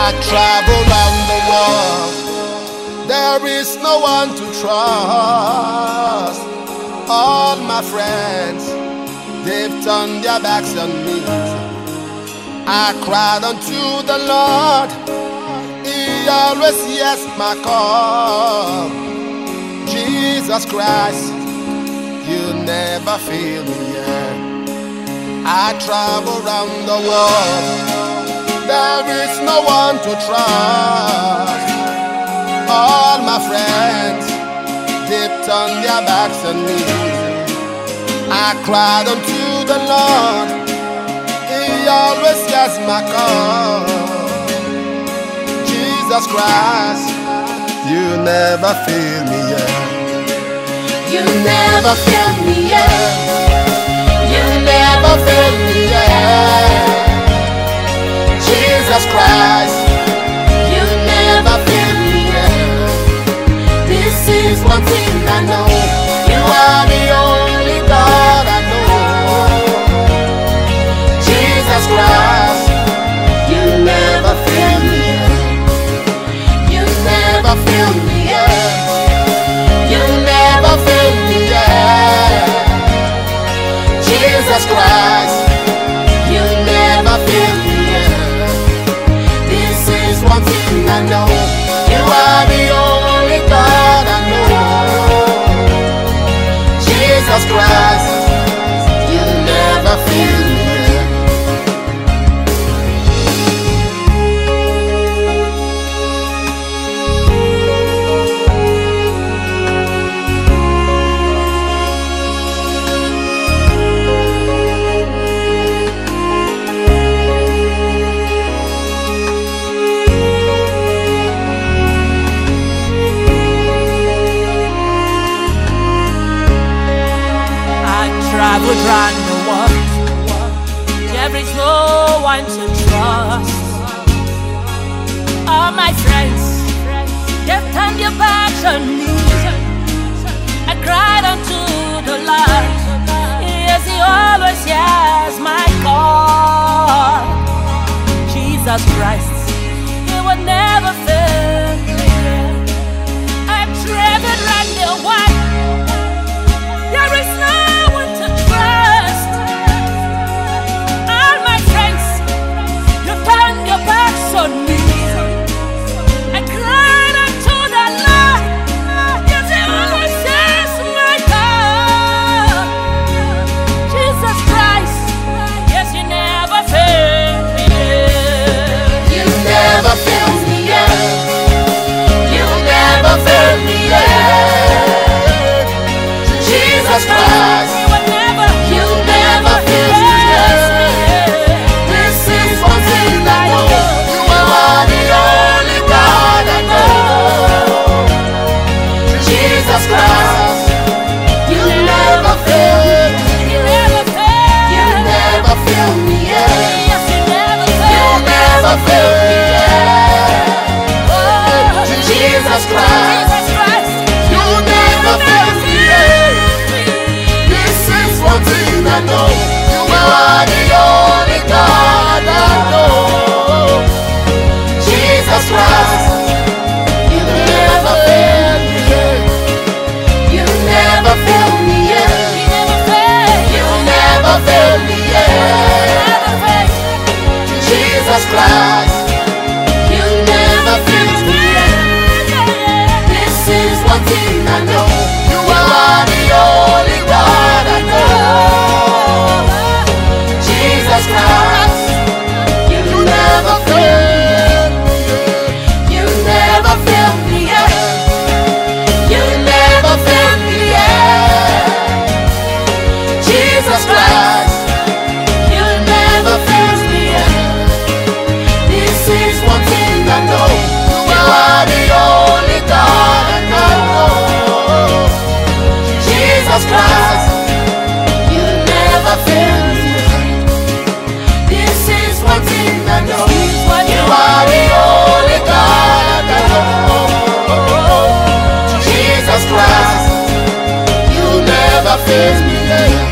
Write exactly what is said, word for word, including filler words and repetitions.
I travel round the world, there is no one to trust. All my friends, they've turned their backs on me. I cried unto the Lord, He always hears my call. Jesus Christ, you never fail me yet. I travel round the world, there is no one to trust. All my friends, they've turned their backs on me. I cried unto the Lord, He always hears my call. Jesus Christ, you never fail me yet. You never fail me yet. You never fail me yet. Jesus Christ, You never fail me yet. This is one thing I know. you are the only God I know. Jesus Christ, You never fail me yet. You never never fail fail me me yet. yet. You never fail me yet. Jesus Christ, You never fail me yet. this is one thing I know. You are the only God I know. Jesus Christ, you never fail me yet. Traveled round the world, there is no one to trust. All my friends, they've turned their backs on me. I cried unto the Lord, yes, He always hears my call. Jesus Christ, He will never fail me. I've traveled round the world, there is no on me. I cried unto the Lord, yes, He always hears my call. Jesus Christ, yes, You never fail me. You never fail me yet. You never fail me yet. Jesus Christ, You will never, you never fail me yet. This is one thing I know. You are the only God I know. Jesus Christ, you never fail me. You never fail. You never fail me yet. Yes, You never You fail. never fail me yet. Oh, Jesus Christ, Jesus Christ, you never fail me yet. This is one thing I know. You are the only God I know. Jesus Christ, you never fail me yet. You never fail me yet. You never fail. You never fail me yet. Never fail. Jesus Christ, you never fail me yet. This is one thing I know. You are the only God I know. Jesus Christ, you never fail me yet. You never fail me yet. You never fail me yet. Jesus Christ, you never fail me yet. This is one thing I know. You are the only God I know. Jesus Christ, you never fail me yet. This is one thing I know. You are the only God I know. Jesus Christ, you never fail me yet.